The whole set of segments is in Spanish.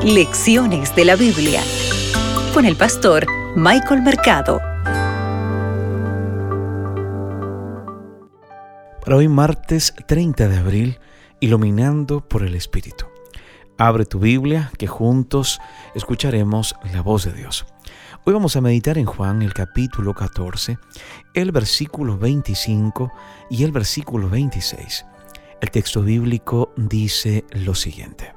Lecciones de la Biblia con el pastor Michael Mercado. Para hoy martes 30 de abril, iluminando por el Espíritu. Abre tu Biblia, que juntos escucharemos la voz de Dios. Hoy vamos a meditar en Juan, el capítulo 14, el versículo 25 y el versículo 26. El texto bíblico dice lo siguiente: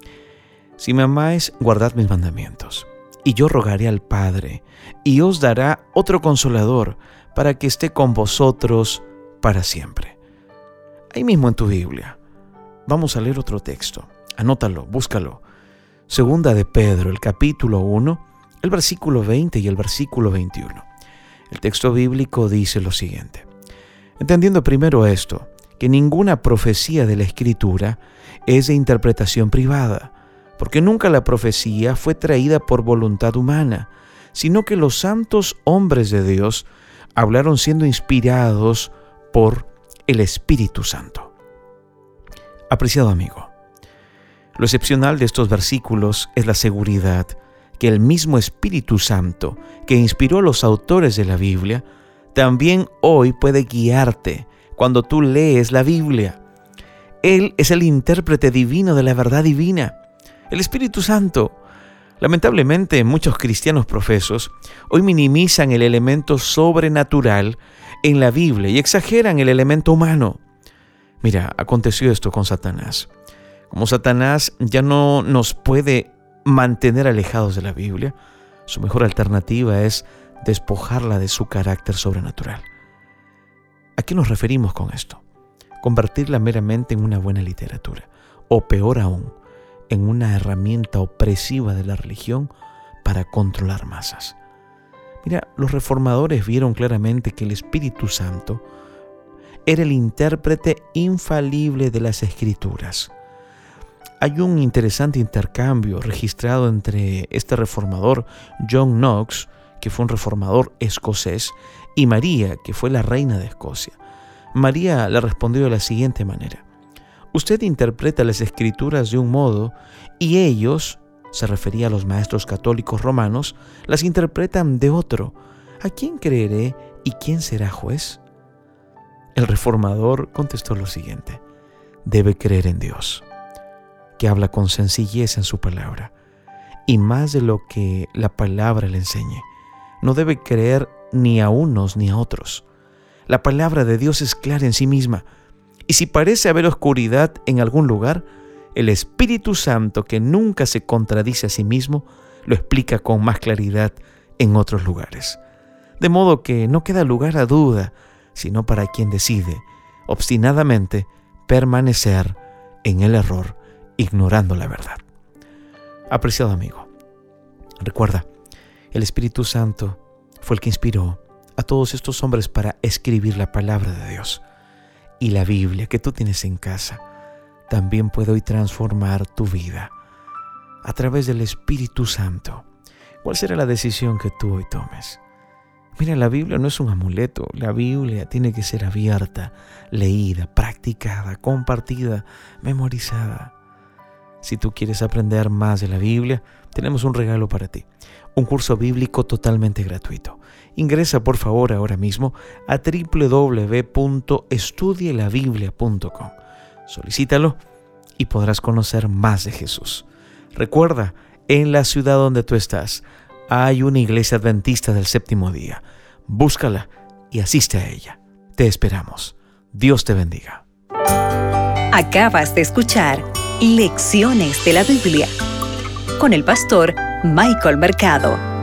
Si me amáis, guardad mis mandamientos, y yo rogaré al Padre, y os dará otro Consolador, para que esté con vosotros para siempre. Ahí mismo en tu Biblia. Vamos a leer otro texto. Anótalo, búscalo. Segunda de Pedro, el capítulo 1, el versículo 20 y el versículo 21. El texto bíblico dice lo siguiente: Entendiendo primero esto, que ninguna profecía de la Escritura es de interpretación privada, porque nunca la profecía fue traída por voluntad humana, sino que los santos hombres de Dios hablaron siendo inspirados por el Espíritu Santo. Apreciado amigo, lo excepcional de estos versículos es la seguridad que el mismo Espíritu Santo que inspiró a los autores de la Biblia también hoy puede guiarte cuando tú lees la Biblia. Él es el intérprete divino de la verdad divina, el Espíritu Santo. Lamentablemente, muchos cristianos profesos hoy minimizan el elemento sobrenatural en la Biblia y exageran el elemento humano. Mira, aconteció esto con Satanás. Como Satanás ya no nos puede mantener alejados de la Biblia, su mejor alternativa es despojarla de su carácter sobrenatural. ¿A qué nos referimos con esto? Convertirla meramente en una buena literatura, o peor aún, en una herramienta opresiva de la religión para controlar masas. Mira, los reformadores vieron claramente que el Espíritu Santo era el intérprete infalible de las Escrituras. Hay un interesante intercambio registrado entre este reformador John Knox, que fue un reformador escocés, y María, que fue la reina de Escocia. María le respondió de la siguiente manera: Usted interpreta las Escrituras de un modo y ellos, se refería a los maestros católicos romanos, las interpretan de otro. ¿A quién creeré y quién será juez? El reformador contestó lo siguiente: Debe creer en Dios, que habla con sencillez en su palabra, y más de lo que la palabra le enseñe. No debe creer ni a unos ni a otros. La palabra de Dios es clara en sí misma, y si parece haber oscuridad en algún lugar, el Espíritu Santo, que nunca se contradice a sí mismo, lo explica con más claridad en otros lugares. De modo que no queda lugar a duda, sino para quien decide obstinadamente permanecer en el error, ignorando la verdad. Apreciado amigo, recuerda, el Espíritu Santo fue el que inspiró a todos estos hombres para escribir la palabra de Dios. Y la Biblia que tú tienes en casa también puede hoy transformar tu vida a través del Espíritu Santo. ¿Cuál será la decisión que tú hoy tomes? Mira, la Biblia no es un amuleto. La Biblia tiene que ser abierta, leída, practicada, compartida, memorizada. Si tú quieres aprender más de la Biblia, tenemos un regalo para ti. Un curso bíblico totalmente gratuito. Ingresa por favor ahora mismo a www.estudielabiblia.com. Solicítalo y podrás conocer más de Jesús. Recuerda, en la ciudad donde tú estás hay una iglesia adventista del séptimo día. Búscala y asiste a ella. Te esperamos. Dios te bendiga. Acabas de escuchar Lecciones de la Biblia con el pastor Michael Mercado.